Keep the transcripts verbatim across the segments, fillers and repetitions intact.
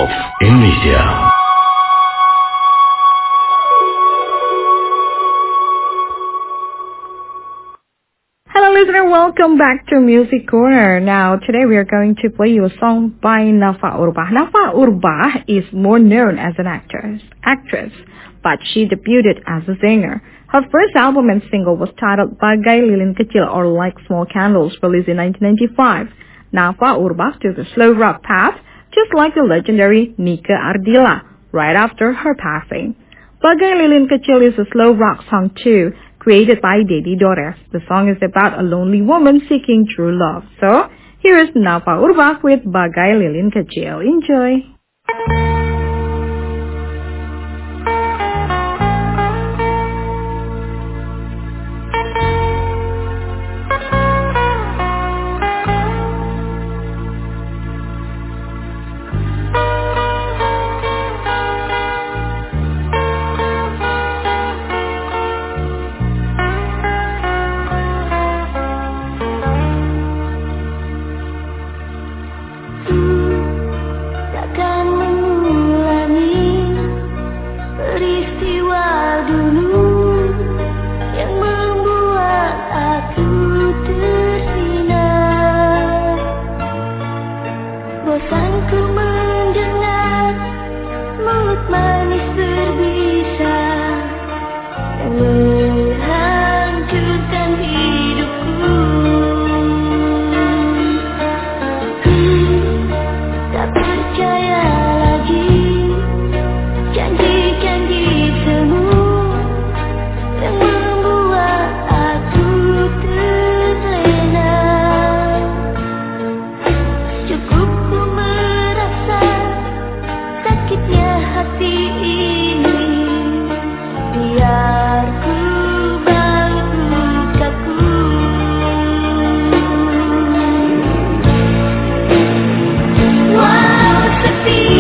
of Indonesia. Hello listener, welcome back to Music Corner. Now today we are going to play you a song by Nafa Urbach. Nafa Urbach is more known as an actress, actress, but she debuted as a singer. Her first album and single was titled Bagai Lilin Kecil or Like Small Candles, released in nineteen ninety-five. Nafa Urbach took a slow rock path, just like the legendary Nike Ardila, right after her passing. Bagai Lilin Kecil is a slow rock song too, created by Dedi Dores. The song is about a lonely woman seeking true love. So, here is Nafa Urbach with Bagai Lilin Kecil. Enjoy! Wow, sepi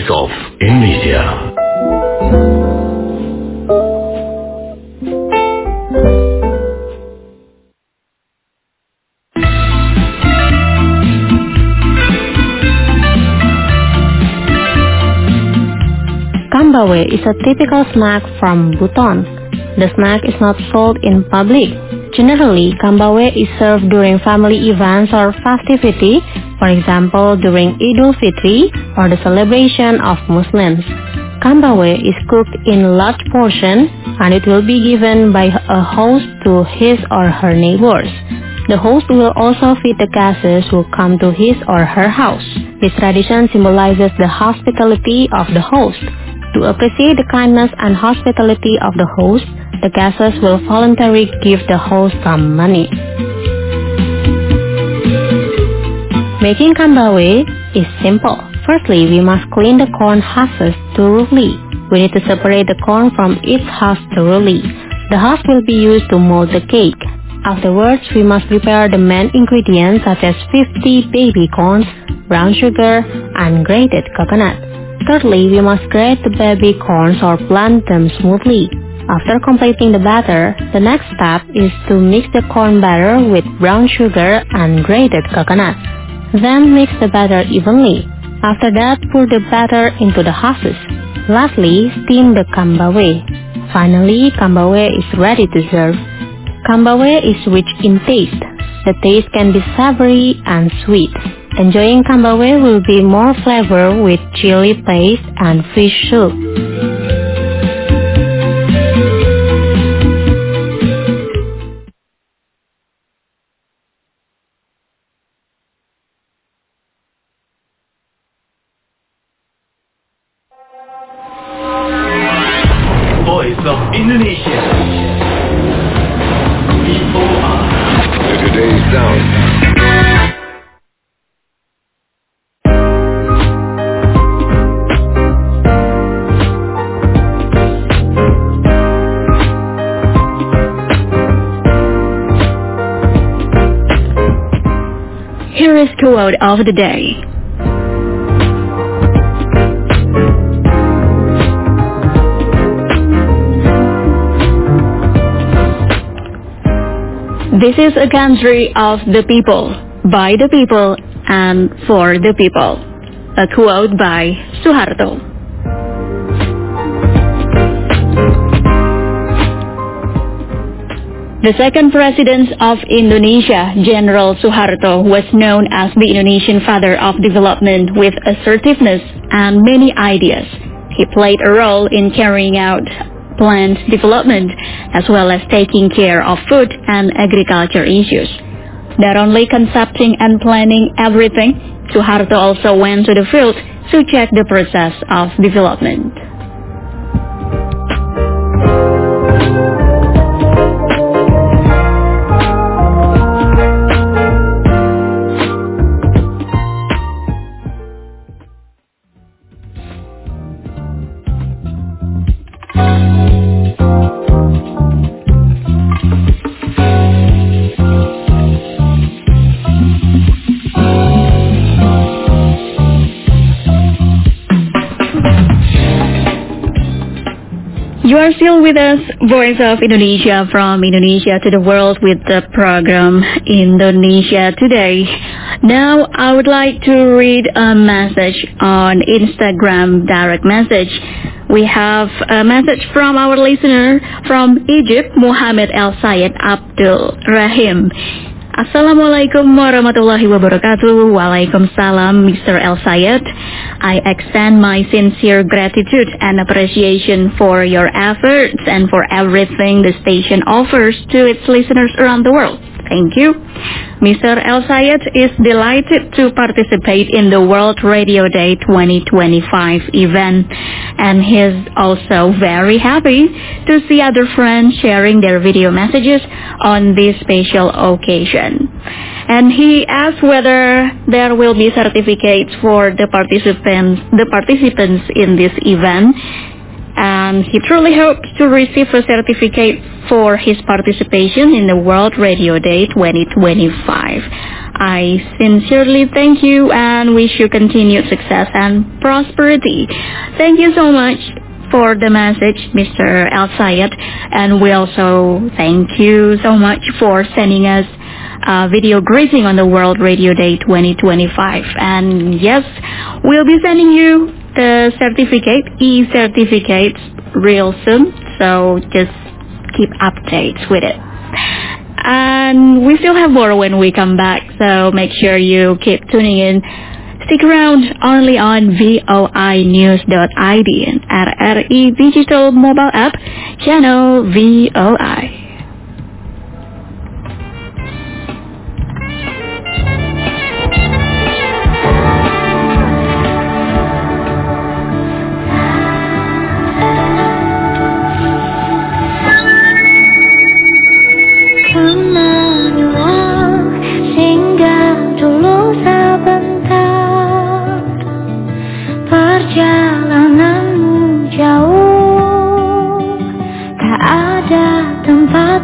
of Indonesia. Kambawe is a typical snack from Buton. The snack is not sold in public. Generally, kambawe is served during family events or festivity, for example, during Idul Fitri or the celebration of Muslims. Kambawe is cooked in large portion and it will be given by a host to his or her neighbors. The host will also feed the guests who come to his or her house. This tradition symbolizes the hospitality of the host. To appreciate the kindness and hospitality of the host, the guests will voluntarily give the host some money. Making kambawe is simple. Firstly, we must clean the corn husks thoroughly. We need to separate the corn from its husk thoroughly. The husk will be used to mold the cake. Afterwards, we must prepare the main ingredients such as fifty baby corns, brown sugar, and grated coconut. Thirdly, we must grate the baby corns or blend them smoothly. After completing the batter, the next step is to mix the corn batter with brown sugar and grated coconut. Then mix the batter evenly. After that, pour the batter into the husks. Lastly, steam the kambawe. Finally, kambawe is ready to serve. Kambawe is rich in taste. The taste can be savory and sweet. Enjoying kambawe will be more flavor with chili paste and fish soup. Voice of Indonesia. V O R. Today's sound. Here is quote of the day. This is a country of the people, by the people, and for the people. A quote by Suharto. The second president of Indonesia, General Suharto, was known as the Indonesian father of development with assertiveness and many ideas. He played a role in carrying out planned development as well as taking care of food and agriculture issues. Not only concepting and planning everything, Suharto also went to the field to check the process of development. You are still with us, Voice of Indonesia, from Indonesia to the world with the program Indonesia Today. Now, I would like to read a message on Instagram direct message. We have a message from our listener from Egypt, Muhammad El Sayed Abdul Rahim. Assalamualaikum warahmatullahi wabarakatuh. Waalaikumsalam, Mister El Sayed. I extend my sincere gratitude and appreciation for your efforts and for everything the station offers to its listeners around the world. Thank you. Mister El Sayed is delighted to participate in the World Radio Day twenty twenty-five event, and he's also very happy to see other friends sharing their video messages on this special occasion. And he asked whether there will be certificates for the participants, the participants in this event. And he truly hopes to receive a certificate for his participation in the World Radio Day twenty twenty-five. I sincerely thank you and wish you continued success and prosperity. Thank you so much for the message, Mister El Sayed, and we also thank you so much for sending us a video greeting on the World Radio Day twenty twenty-five. And yes, we'll be sending you the certificate, e-certificates, real soon, so just keep updates with it. And we still have more when we come back, so make sure you keep tuning in. Stick around only on V O I news dot I D and R R I Digital Mobile App, channel V O I. Perjalananmu jauh, tak ada tempat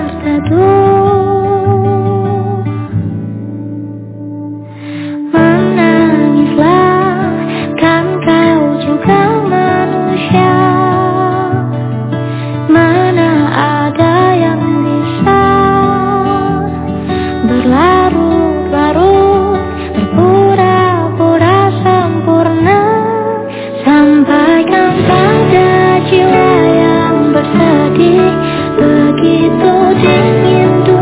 berteduh. Menangislah, kan kau juga manusia. Mana ada yang bisa berlarut-larut, berpura-pura sempurna. Sampaikan pada jiwa yang bersedih, begitu dingin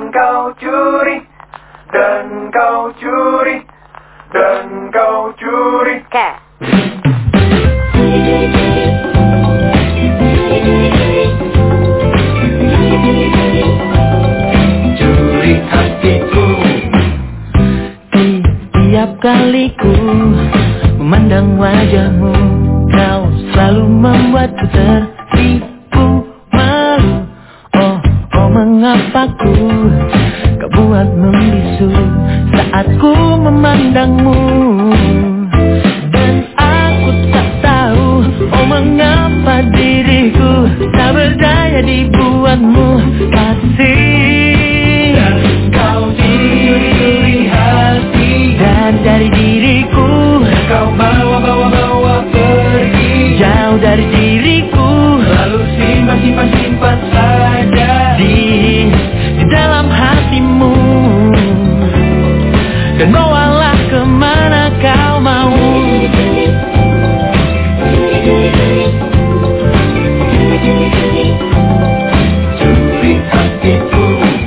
kau curi, dan kau curi, dan kau curi. Cat. Curi hatiku. Tiap kali ku memandang wajahmu, kau selalu membuatku tertipu malu. Oh, oh mengapa ku kau buat membisu saat ku memandangmu. Dan aku tak tahu, oh mengapa diriku tak berdaya dibuatmu kasih. Dan kau curi hati Dan dari diriku kau bawa, bawa, bawa pergi. jauh dari diriku, Lalu simpan, simpan, simpan saja di di dalam hatimu. Dan bawalah kemana kau mau. Curi hatiku.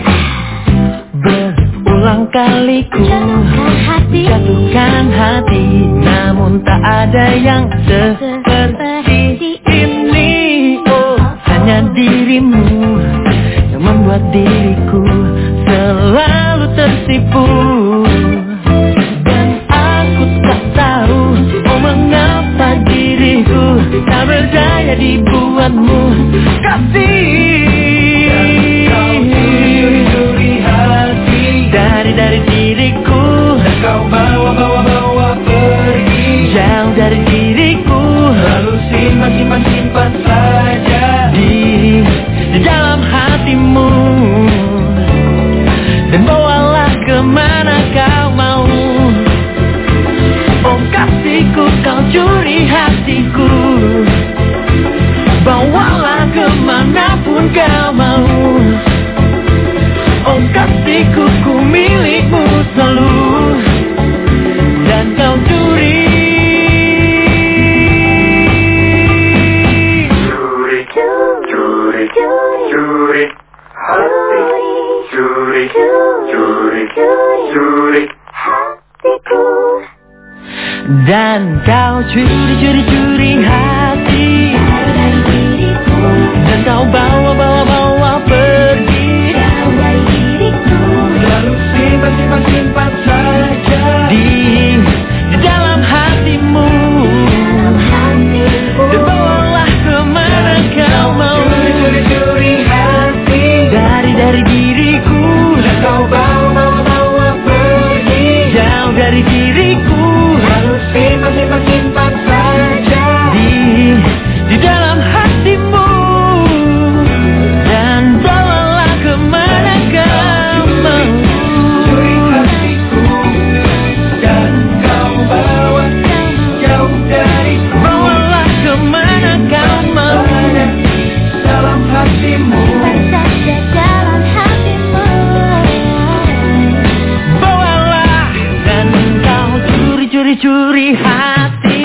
Berulang kali ku Jatuhkan hati, jatuhkan hati, namun tak ada yang seperti ini. Oh, hanya dirimu yang membuat diriku selalu tertipu. Dan aku tak tahu, oh mengapa diriku tak berdaya dibuatmu kasih. Kau curi hati, Dari dari diriku kau bawa, bawa, bawa pergi. jauh dari diriku, Lalu simpan, simpan, simpan saja di di dalam hatimu. Dan bawalah kemana kau mau. Oh kasihku, kau curi hatiku, bawalah kemanapun kau mau. Oh kasihku, ku milikmu selalu, dan kau curi. Curi, curi, curi hati, curi, curi, curi hatiku. Dan kau curi, curi, curi hati, Dari diriku, dan kau bawa, bawa, bawa pergi. jauh dari diriku. Lalu simpan, simpan, simpan saja Di di dalam hatimu. Dalam hatiku. Dan bawalah kemana kau mau. Curi, curi, curi hati, Dari dari diriku dan kau bawa, bawa, bawa pergi. jauh dari diriku. Lalu simpan, simpan, simpan saja Di di dalam hatimu. Dan bawalah kemana kau mau. Curi hatiku, dan kau bawa jauh dariku. Bawalah kemana kau mau. Ada dalam hatimu. Simpan saja dalam hatimu. Bawalah, dan kau curi, curi, curi hati.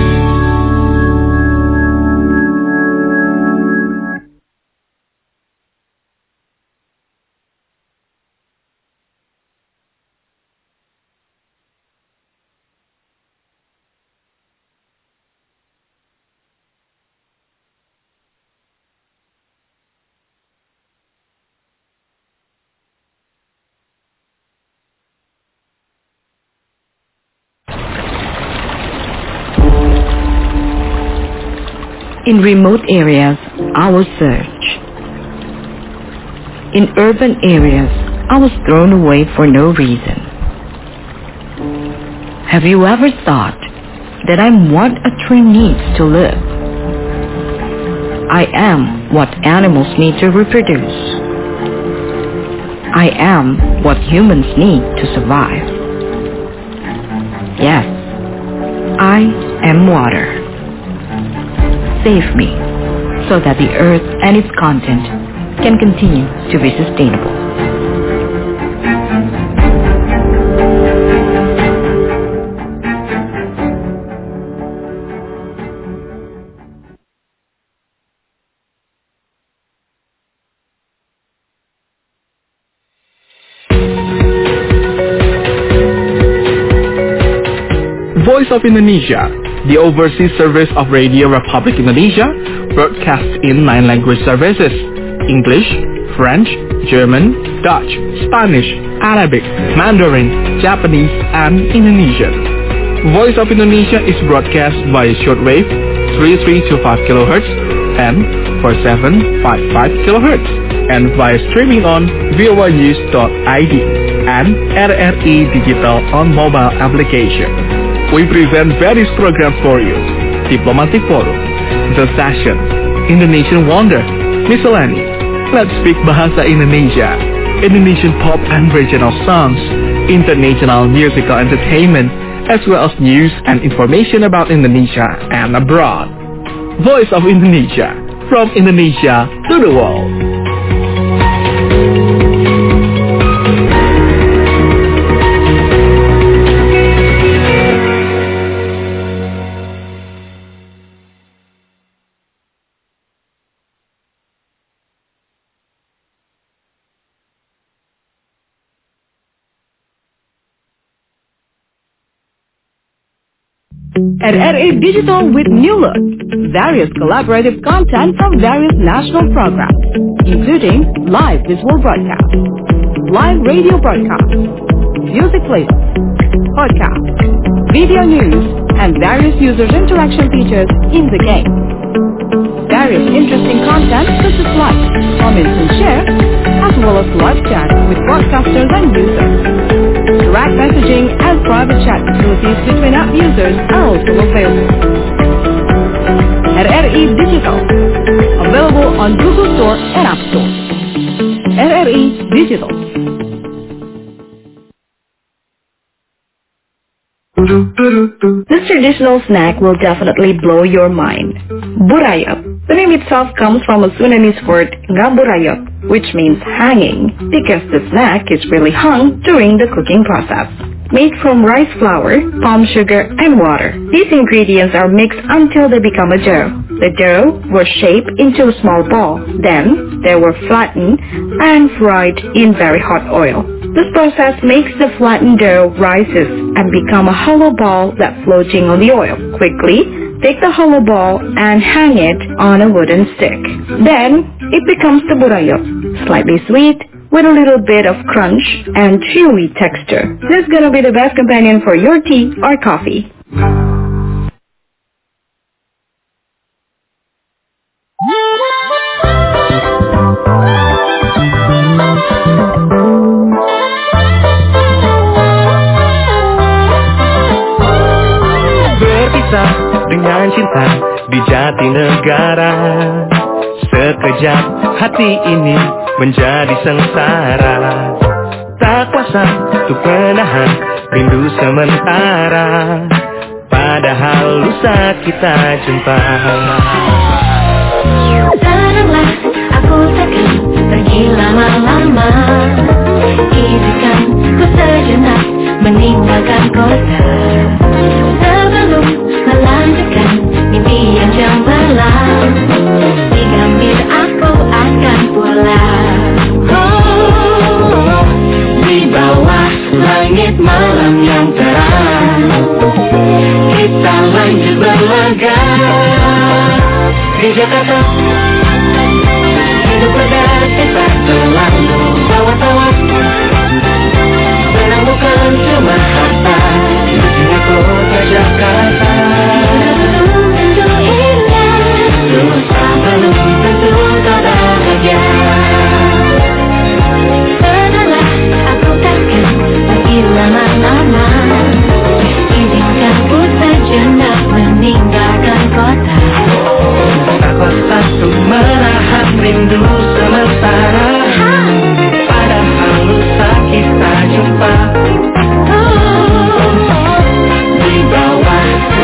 In remote areas, I was searched. In urban areas, I was thrown away for no reason. Have you ever thought that I'm what a tree needs to live? I am what animals need to reproduce. I am what humans need to survive. Yes, I am water. Save me, so that the earth and its content can continue to be sustainable. Voice of Indonesia, the overseas service of Radio Republic Indonesia, broadcasts in nine language services: English, French, German, Dutch, Spanish, Arabic, Mandarin, Japanese, and Indonesian. Voice of Indonesia is broadcast via shortwave three three two five kilohertz and four seven five five kilohertz, and via streaming on voa news dot I D and R R I Digital on mobile application. We present various programs for you: Diplomatic Forum, The Session, Indonesian Wonder, Miscellany, Let's Speak Bahasa Indonesia, Indonesian pop and regional songs, international musical entertainment, as well as news and information about Indonesia and abroad. Voice of Indonesia, from Indonesia to the world. At R A Digital with New Look, various collaborative content from various national programs, including live visual broadcasts, live radio broadcasts, music playlists, podcasts, video news, and various users interaction features in the game. Various interesting content such as like, comments and share, as well as live chat with broadcasters and users. Direct messaging and private chat facilities between app users are also available. At R I Digital, available on Google Store and App Store. R R I Digital. This traditional snack will definitely blow your mind. Burayot. The name itself comes from a Sundanese word ngaburayot, which means hanging, because the snack is really hung during the cooking process. Made from rice flour, palm sugar, and water. These ingredients are mixed until they become a dough. The dough was shaped into a small ball. Then, they were flattened and fried in very hot oil. This process makes the flattened dough rises and become a hollow ball that's floating on the oil. Quickly, take the hollow ball and hang it on a wooden stick. Then, it becomes the burayot, slightly sweet, with a little bit of crunch and chewy texture. This is gonna be the best companion for your tea or coffee. Berpisah dengan cinta di Jatinegara, sekejap hati ini menjadi sengsara. Tak kuasa untuk menahan rindu sementara, padahal lusa kita jumpa. Tenanglah, aku takkan pergi lama-lama. Izinkan ku sejenak meninggalkan kota, sebelum melanjutkan mimpi yang cemerlang. Digambir aku akan pulang. Oh, di bawah langit malam yang terang, kita lanjut berlaga di Jakarta. Hidup berdasar selalu tawa-tawa, senang bukan cuma harta, hingga kota Jakarta. Tentu indah, susah belum tentu kau bahagia. Tenanglah, aku takkan pergi lama-lama. Izinkan ku sejenak meninggalkan kota. Tak kuasa untuk menahan rindu sementara, padahal lusa kita jumpa. Di bawah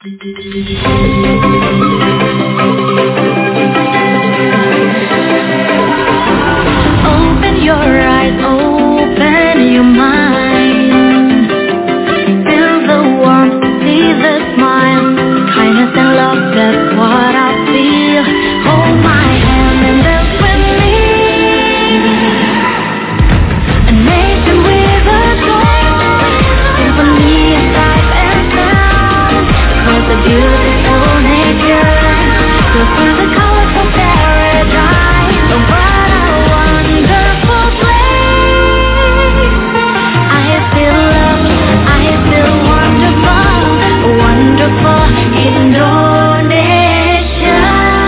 Open your eyes, open your mind. Feel the warmth, see the smile. Kindness and love, that's what I feel. Hold my hand and dance with me. A nation with a soul. Symphony of life and sound. Across the beautiful nature. Go through the colorful paradise. Oh, what a wonderful place. I feel love, I feel wonderful. Wonderful Indonesia.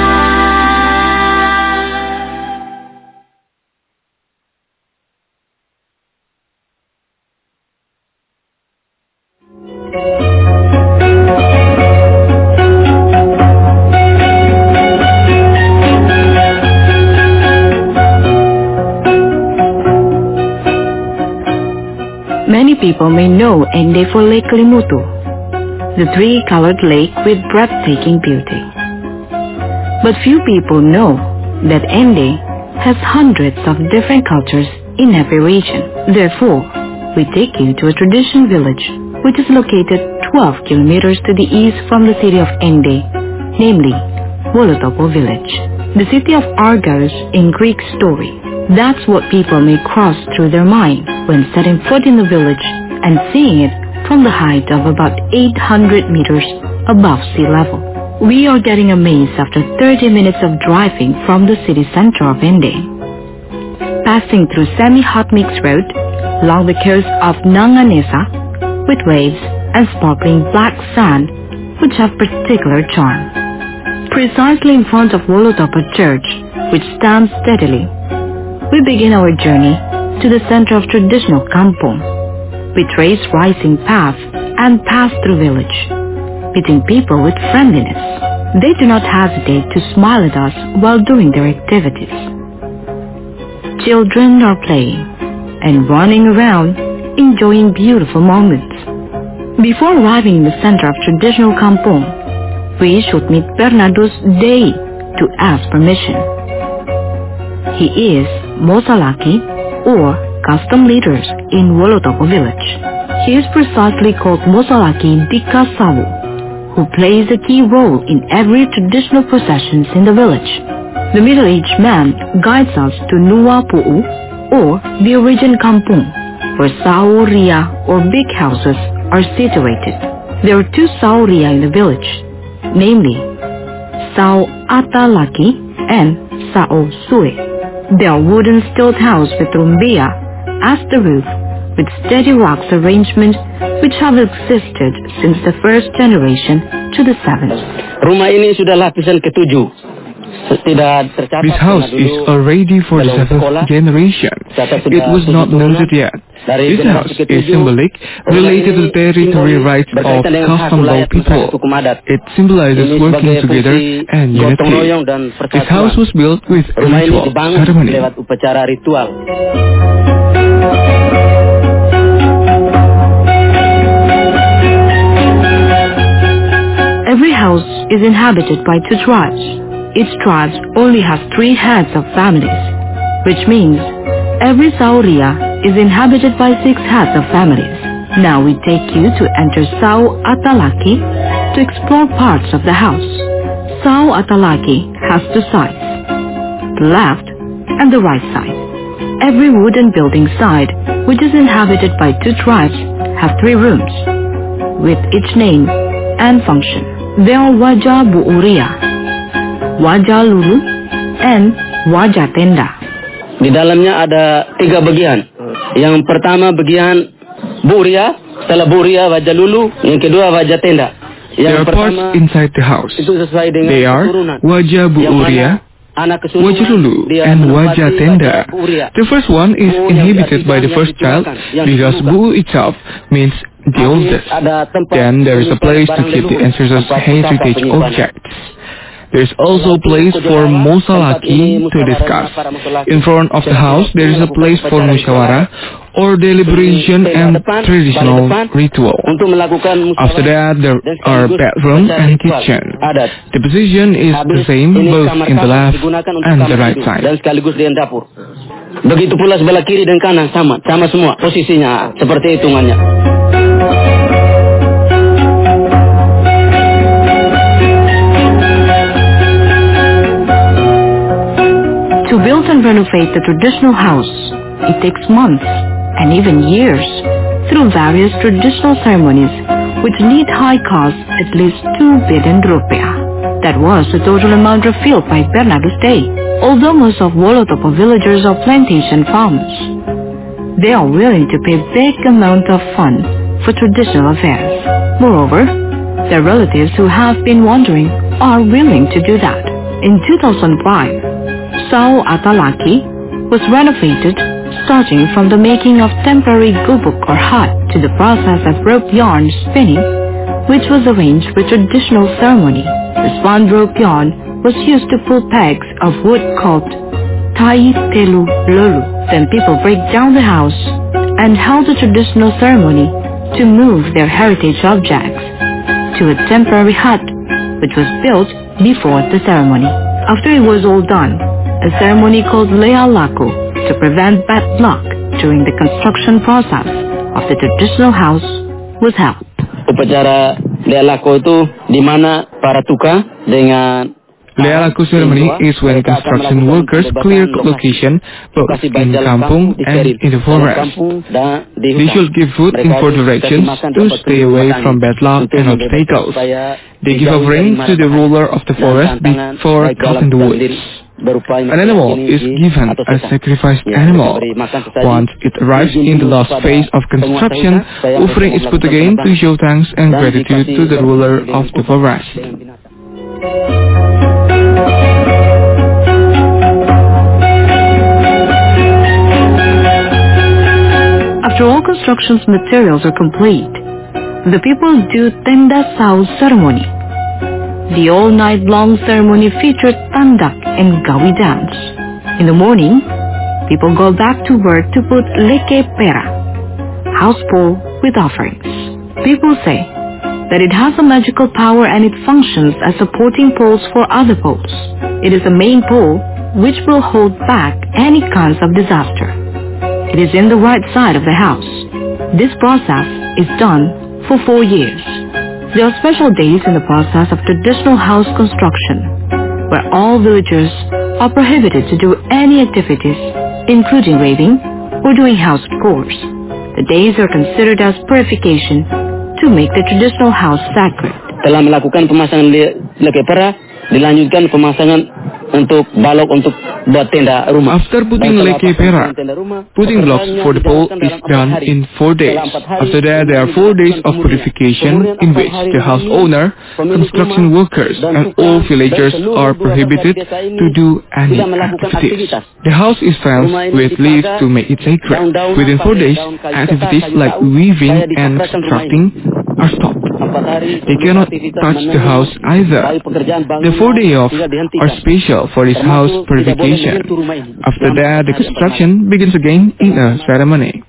Many people may know Ende for Lake Kelimutu, the three-colored lake with breathtaking beauty. But few people know that Ende has hundreds of different cultures in every region. Therefore, we take you to a tradition village which is located twelve kilometers to the east from the city of Ende, namely Wolotopo village. The city of Argos in Greek story. That's what people may cross through their mind when setting foot in the village and seeing it from the height of about eight hundred meters above sea level. We are getting amazed after thirty minutes of driving from the city center of Ende. Passing through semi-hot mix road along the coast of Nanganesa with waves and sparkling black sand which have particular charm. Precisely in front of Wolotopo Church, which stands steadily, we begin our journey to the center of traditional kampong. We trace rising paths and pass through village, meeting people with friendliness. They do not hesitate to smile at us while doing their activities. Children are playing and running around, enjoying beautiful moments. Before arriving in the center of traditional kampong, we should meet Bernardo's Day to ask permission. He is Mosalaki, or custom leaders in Wolotopo village. He is precisely called Mosalaki Dikasawu, who plays a key role in every traditional processions in the village. The middle-aged man guides us to Nuwa Pu'u, or the origin kampung, where sauria or big houses are situated. There are two sauria in the village, namely Sao Atalaki and Sao Sue. They are wooden stilt house with rumbia as the roof, with steady rocks arrangement which have existed since the first generation to the seventh. Rumah ini sudah lapisan ketujuh. This house is already for the seventh generation. It was not noted yet. This house is symbolic related to the territory rights of custom law people. It symbolizes working together and unity. This house was built with a ritual ceremony. Every house is inhabited by two tribes. Each tribe only has three heads of families, which means every sauria is inhabited by six heads of families. Now we take you to enter Sao Atalaki to explore parts of the house. Sao Atalaki has two sides, the left and the right side. Every wooden building side, which is inhabited by two tribes, have three rooms, with each name and function. There are Wajah Buuria, Wajah Lulu, and Wajah Tenda. Di dalamnya ada tiga bagian. Yang pertama bagian Buria, setelah Buria Wajah Lulu, yang kedua Wajah Tenda. There are parts inside the house. They are Wajah Buuria, Wajah Lulu, and Wajah Tenda. The first one is inhabited by the first child because Bu itself means the oldest. Then there is a place to keep the ancestors' heritage objects. There is also a place for musalaki to discuss. In front of the house, there is a place for musyawarah or deliberation and traditional ritual. After that, there are bedroom and kitchen. The position is the same both in the left and the right side. Begitu pula sebelah kiri dan kanan sama, sama semua posisinya seperti hitungannya. To build and renovate the traditional house, it takes months and even years through various traditional ceremonies which need high costs at least two billion rupiah. That was the total amount revealed by Bernardo Day. Although most of Wolotopo villagers are plantation farmers, they are willing to pay big amount of fund for traditional affairs. Moreover, their relatives who have been wandering are willing to do that. In two thousand five, Sao Atalaki was renovated, starting from the making of temporary gubuk or hut to the process of rope yarn spinning, which was arranged with traditional ceremony. The spun rope yarn was used to pull pegs of wood called Tai Telu Lolu. Then people break down the house and held a traditional ceremony to move their heritage objects to a temporary hut which was built before the ceremony. After it was all done, a ceremony called Lea Laku to prevent bad luck during the construction process of the traditional house was held. Upacara Lea Laku itu di mana para tukang dengan Lea Laku ceremony is when construction workers clear location both in kampung and in the forest. They should give food in four directions to stay away from bad luck and obstacles. They give offering to the ruler of the forest before cutting the woods. An animal is given as sacrificed animal. Once it arrives in the last phase of construction, offering is put again to show thanks and gratitude to the ruler of the forest. After all construction's materials are complete, the people do Tenda Sao ceremony. The all-night-long ceremony featured tandak and gawi dance. In the morning, people go back to work to put leke pera, house pole with offerings. People say that it has a magical power and it functions as supporting poles for other poles. It is a main pole which will hold back any kinds of disaster. It is in the right side of the house. This process is done for four years. There are special days in the process of traditional house construction, where all villagers are prohibited to do any activities, including raving or doing house chores. The days are considered as purification to make the traditional house sacred. Telah melakukan pemasangan leke pera, dilanjutkan pemasangan untuk balok untuk buat tenda rumah. After putting leke pera, putting blocks for the pole is done in four days. After that, there are four days of purification in which the house owner, construction workers, and all villagers are prohibited to do any activities. The house is fenced with leaves to make it sacred. Within four days, activities like weaving and constructing are stopped. They cannot touch the house either. The four days off are special for this house purification. After that, the construction begins again in a ceremony.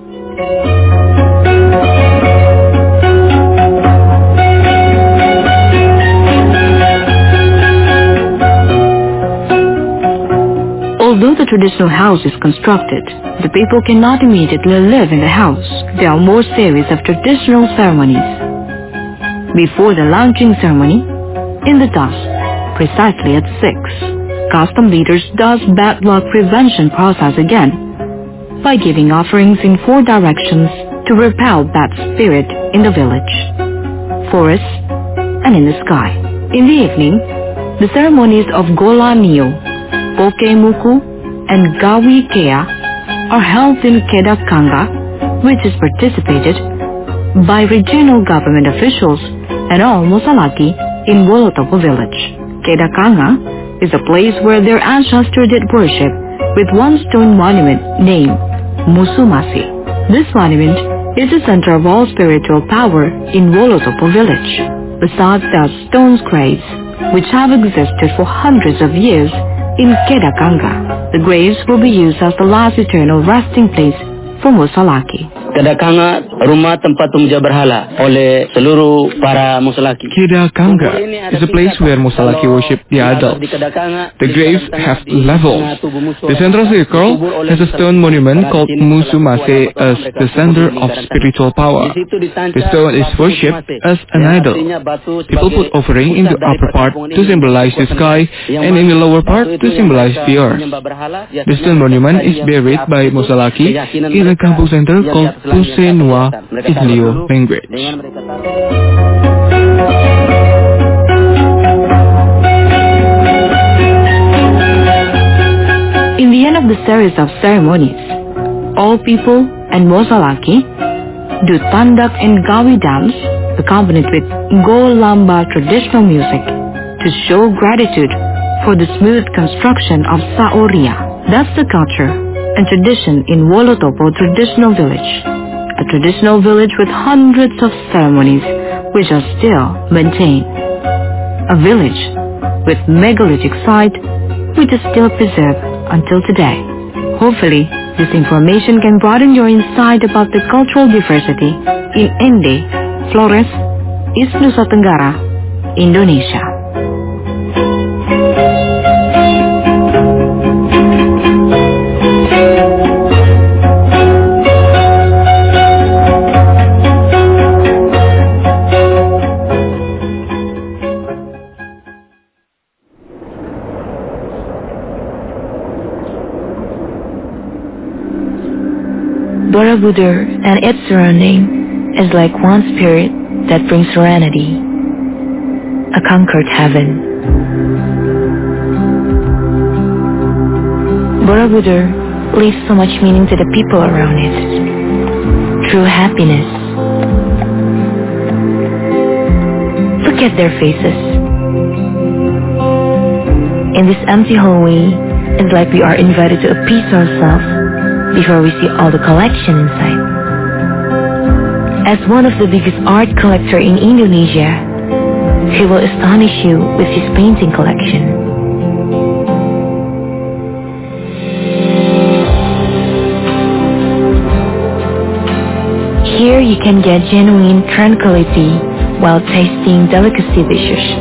Although the traditional house is constructed, the people cannot immediately live in the house. There are more series of traditional ceremonies. Before the launching ceremony, in the dusk, precisely at six, custom leaders does bad luck prevention process again by giving offerings in four directions to repel bad spirit in the village, forest, and in the sky. In the evening, the ceremonies of Gola Nio, Pokemuku, and Gawi Kea are held in Kedah Kanga, which is participated by regional government officials and all Musalaki in Wolotopo village. Kedah Kanga is a place where their ancestors did worship with one stone monument named Musumasi. This monument is the center of all spiritual power in Wolotopo village. Besides, there are stone graves which have existed for hundreds of years in Kedakanga. The graves will be used as the last eternal resting place for Musalaki. Kedakanga, rumah tempat pemuja berhala oleh seluruh para Musalaki. Kedakanga is a place where Musalaki worship the idols. The graves have levels. The central circle has a stone monument called Musumase as the center of spiritual power. The stone is worshipped as an idol. People put offering in the upper part to symbolize the sky and in the lower part to symbolize the earth. The stone monument is buried by Musalaki in a kampung center called Pusenua Islio language. In the end of the series of ceremonies, all people and Musalaki do tandak and gawi dance accompanied with golamba traditional music to show gratitude for the smooth construction of Saoria. That's the culture and tradition in Wolotopo traditional village. A traditional village with hundreds of ceremonies which are still maintained. A village with megalithic site which is still preserved until today. Hopefully, this information can broaden your insight about the cultural diversity in Ende, Flores, East Nusa Tenggara, Indonesia. Borobudur and its surrounding is like one spirit that brings serenity, a conquered heaven. Borobudur leaves so much meaning to the people around it, true happiness. Look at their faces. In this empty hallway, it's like we are invited to appease ourselves before we see all the collection inside. As one of the biggest art collector in Indonesia, he will astonish you with his painting collection. Here you can get genuine tranquility while tasting delicacy dishes.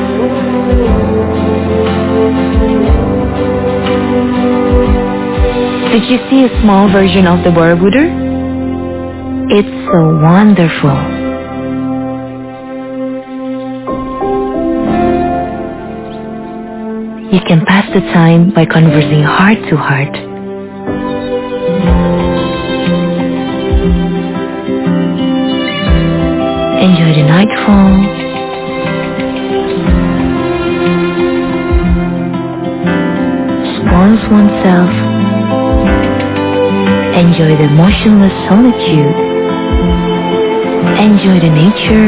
Did you see a small version of the Borobudur? It's so wonderful. You can pass the time by conversing heart to heart. Enjoy the nightfall. Spawns oneself. Enjoy the motionless solitude. Enjoy the nature.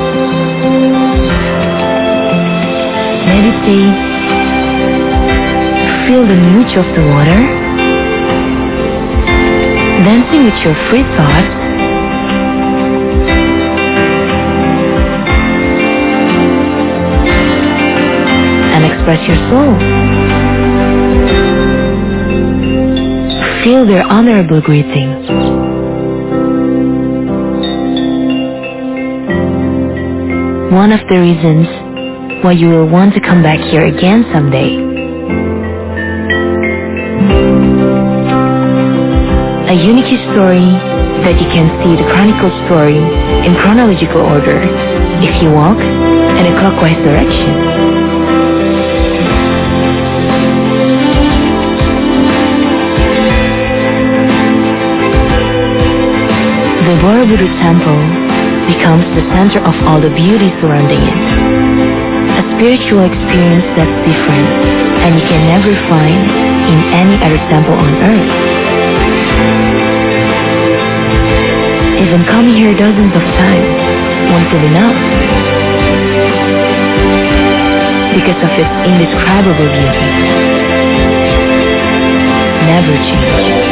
Meditate. Feel the mooch of the water. Dancing with your free thoughts. And express your soul. Feel their honorable greeting. One of the reasons why you will want to come back here again someday. A unique story that you can see the chronicle story in chronological order if you walk in a clockwise direction. The Borobudur temple becomes the center of all the beauty surrounding it. A spiritual experience that's different and you can never find in any other temple on earth. Even coming here dozens of times won't be enough because of its indescribable beauty. Never change.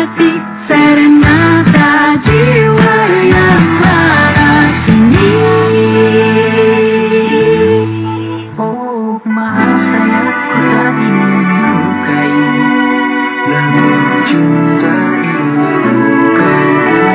hati, serenata jiwa yang lara ini. Oh maaf sayang, ku tak ingin melukai, namun cinta ini bukan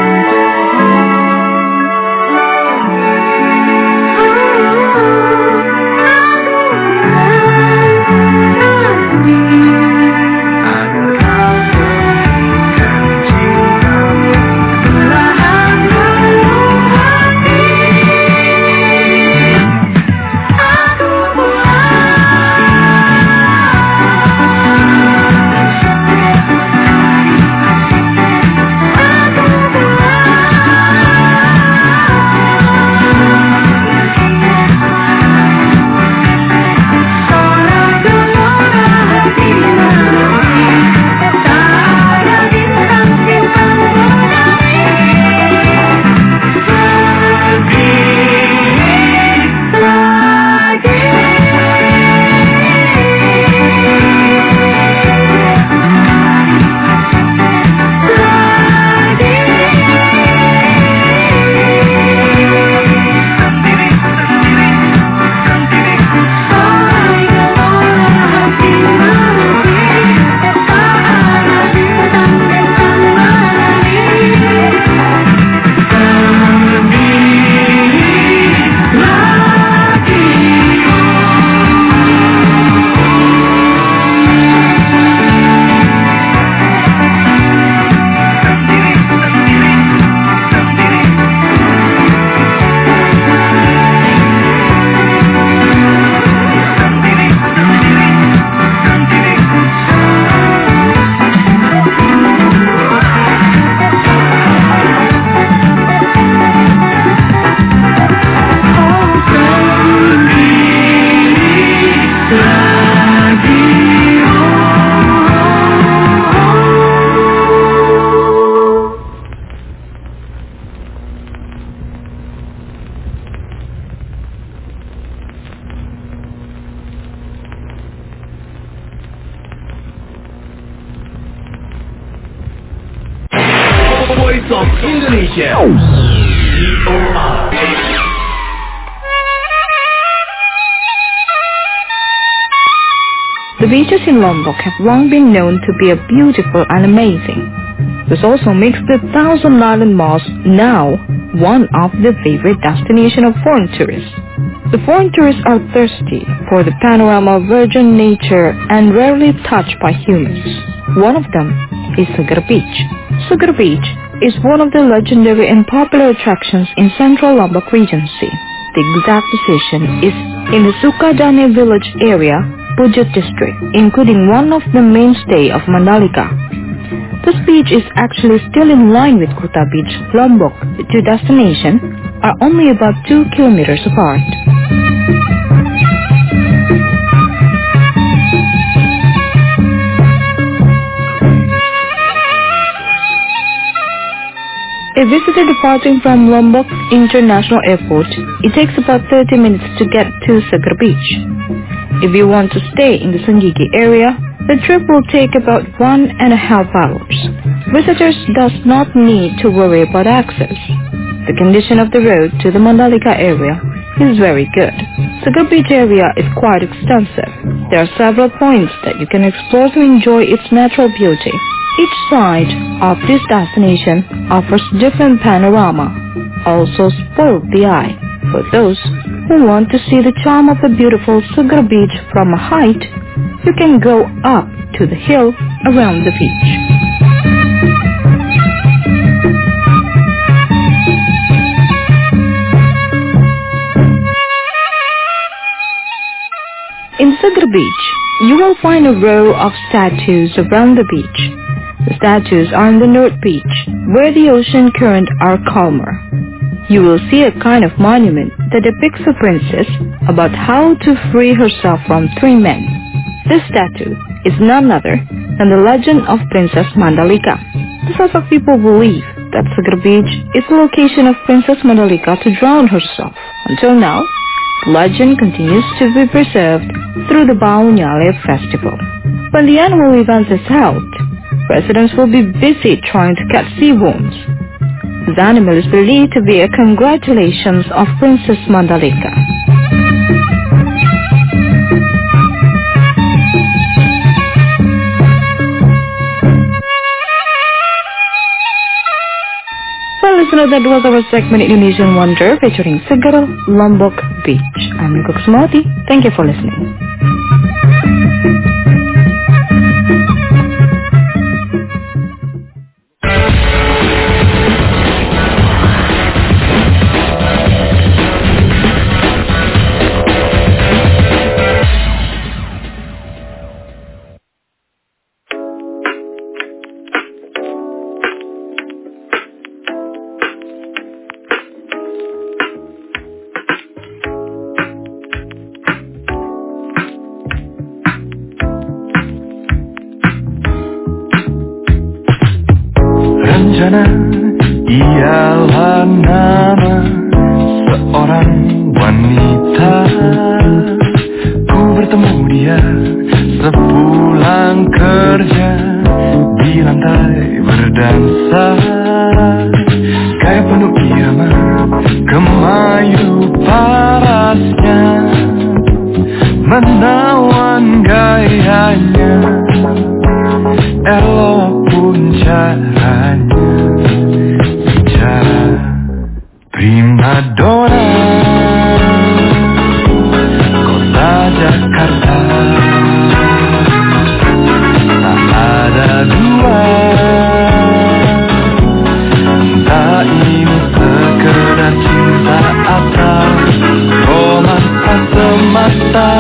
Voice of Indonesia. V O R. The beaches in Lombok have long been known to be beautiful and amazing. This also makes the Thousand Island Mosque now one of the favorite destinations of foreign tourists. The foreign tourists are thirsty for the panorama of virgin nature and rarely touched by humans. One of them is Sugar Beach. Sugar Beach is one of the legendary and popular attractions in central Lombok Regency. The exact position is in the Sukadane village area, Pujet district, including one of the mainstay of Mandalika. This beach is actually still in line with Kuta Beach, Lombok. The two destinations are only about two kilometers apart. A visitor departing from Lombok International Airport, it takes about thirty minutes to get to Sugar Beach. If you want to stay in the Sangigi area, the trip will take about one and a half hours. Visitors does not need to worry about access. The condition of the road to the Mandalika area is very good. Sugar Beach area is quite extensive. There are several points that you can explore to enjoy its natural beauty. Each side of this destination offers different panorama, also spoil the eye. For those who want to see the charm of the beautiful Sugar Beach from a height, you can go up to the hill around the beach. In Sugar Beach, you will find a row of statues around the beach. The statues are on the North Beach, where the ocean current are calmer. You will see a kind of monument that depicts a princess about how to free herself from three men. This statue is none other than the legend of Princess Mandalika. The Sasak people believe that Sugar Beach is the location of Princess Mandalika to drown herself. Until now, the legend continues to be preserved through the Bau Nyale festival. When the annual event is held, residents will be busy trying to catch sea worms. The animal is believed to be a congratulations of Princess Mandalika. Well, listener, that was our segment Indonesian Wonder featuring Seger Lombok Beach. I'm Niko Kusumawati. Thank you for listening. Rencana ialah nama seorang wanita. Ku bertemu dia sepulang kerja di lantai berdansa. Kayak penuh irama kemayu parasnya, menawan gayanya, elok pun caranya bicara prima donna kota Jakarta. Tak ada dua, entah ini sekedar cinta atau romansa semata,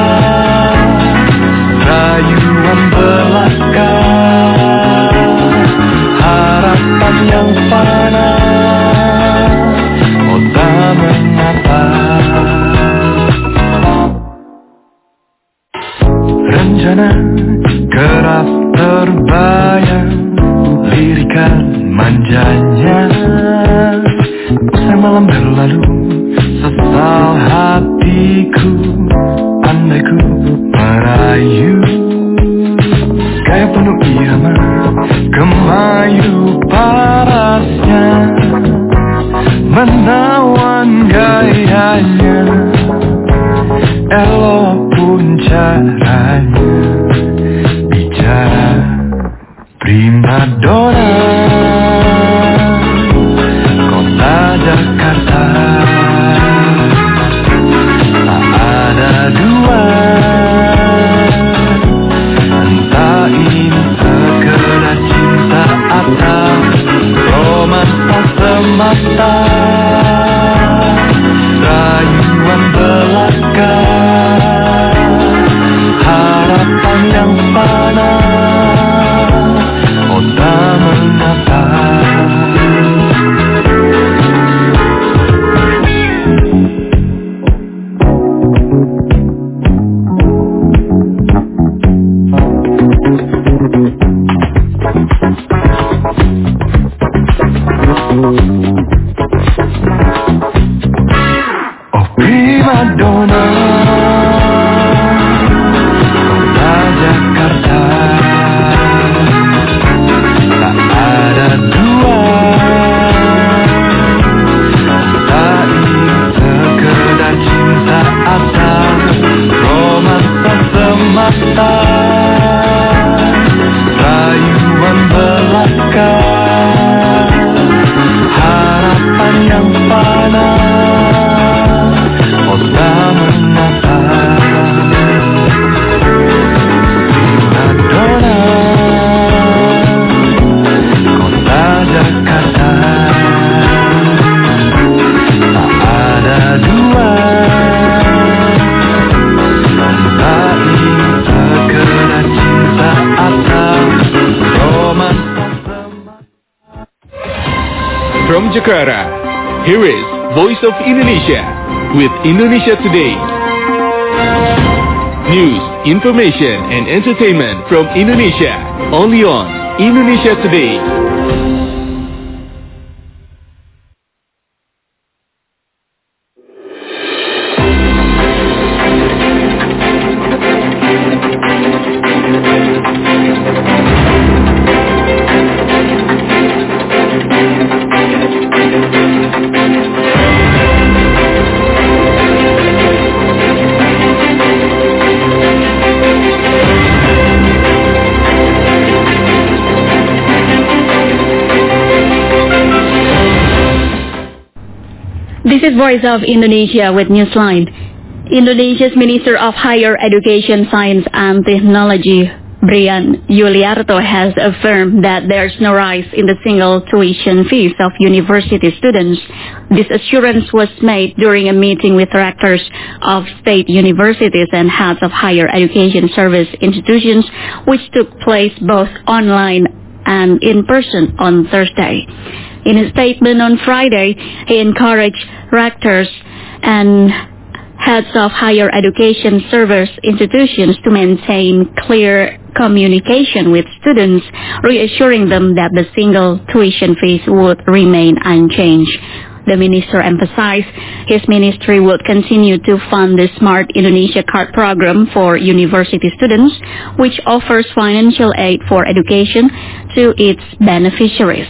rayuan belaka, harapan yang fana. Oh tak mengapa rencana kerap terbayang, lirikan manjanya. Usai malam berlalu sesal hatiku, andai ku merayu. Kayak penuh irama kemayu parasnya, menawan gayanya, elok pun caranya bicara prima donna kota Jakarta. Tak ada dua, entah ini sekedar cinta atau romansa semata, rayuan belaka, harapan yang fana. Oh tak mengapa oh prima donna kota Jakarta. Tak ada dua, entah ini sekedar cinta atau romansa semata, rayuan belaka, harapan yang fana. Oh tak mengapa prima donna kota Jakarta. Tak ada dua, entah ini sekedar cinta atau romansa semata. From Jakarta, here is Voice of Indonesia with Indonesia Today. News, information, and entertainment from Indonesia, only on Indonesia Today. This is Voice of Indonesia with Newsline. Indonesia's Minister of Higher Education, Science and Technology, Brian Yuliarto, has affirmed that there's no rise in the single tuition fees of university students. This assurance was made during a meeting with rectors of state universities and heads of higher education service institutions, which took place both online and in person on Thursday. In a statement on Friday, he encouraged rectors and heads of higher education service institutions to maintain clear communication with students, reassuring them that the single tuition fees would remain unchanged. The minister emphasized his ministry would continue to fund the Smart Indonesia Card program for university students, which offers financial aid for education to its beneficiaries.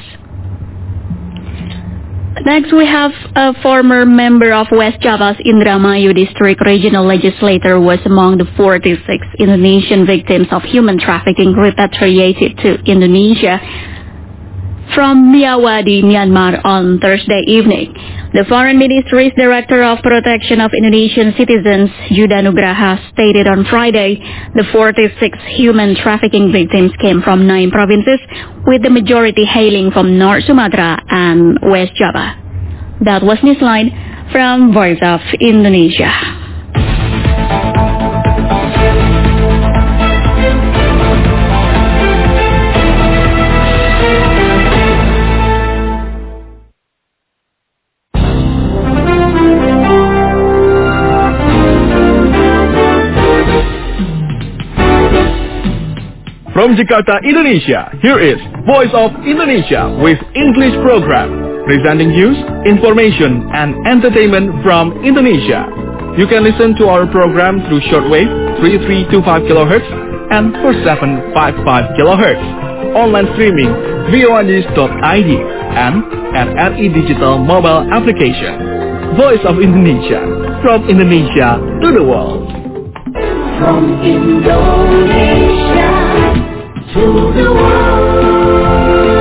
Next, we have a former member of West Java's Indramayu District Regional Legislature was among the forty-six Indonesian victims of human trafficking repatriated to Indonesia from Myanmar, Myanmar on Thursday evening. The Foreign Ministry's Director of Protection of Indonesian Citizens, Yuda Nugraha, stated on Friday the forty-six human trafficking victims came from nine provinces, with the majority hailing from North Sumatra and West Java. That was Newsline from Voice of Indonesia. From Jakarta, Indonesia, here is Voice of Indonesia with English program, presenting news, information, and entertainment from Indonesia. You can listen to our program through shortwave three three two five kilohertz and four seven five five kilohertz, online streaming v o news dot i d and at R E Digital mobile application. Voice of Indonesia, from Indonesia to the world. From Indonesia to the world.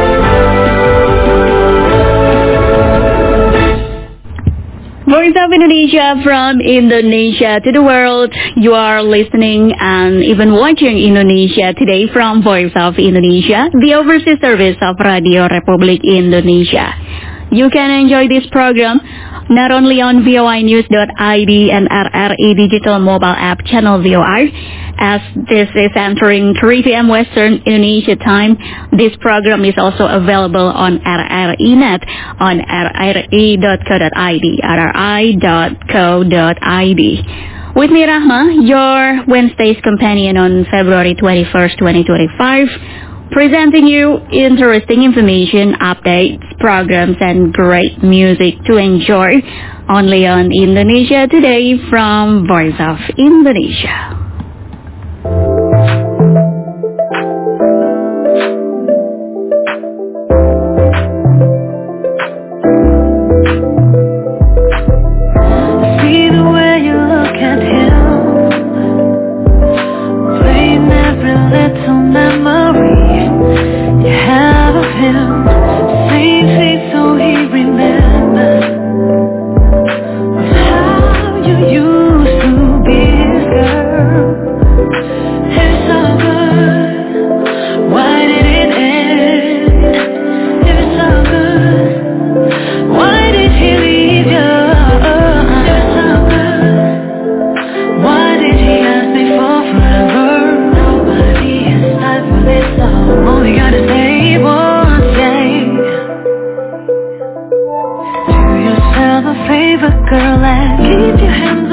Voice of Indonesia, from Indonesia to the world. You are listening and even watching Indonesia Today from Voice of Indonesia, the overseas service of Radio Republik Indonesia. You can enjoy this program not only on v o i news dot i d and R R E Digital mobile app channel V O R, as this is entering three p.m. Western Indonesia time. This program is also available on R R E Net on r r e dot co dot i d, r r i dot co dot i d. With me, Rahma, your Wednesday's companion on February twenty-first, twenty twenty-five, presenting you interesting information, updates, programs, and great music to enjoy only on Indonesia Today from Voice of Indonesia. See the way you look at him, playing every little memory you have of him. Same face so he remembers of how you used to be his girl. It's so good, why did it end? It's so good, why did he leave you? It's so good, why did he ask me for forever? Nobody has time for this song, only gotta say one thing. Do yourself a favor, girl, and keep your hand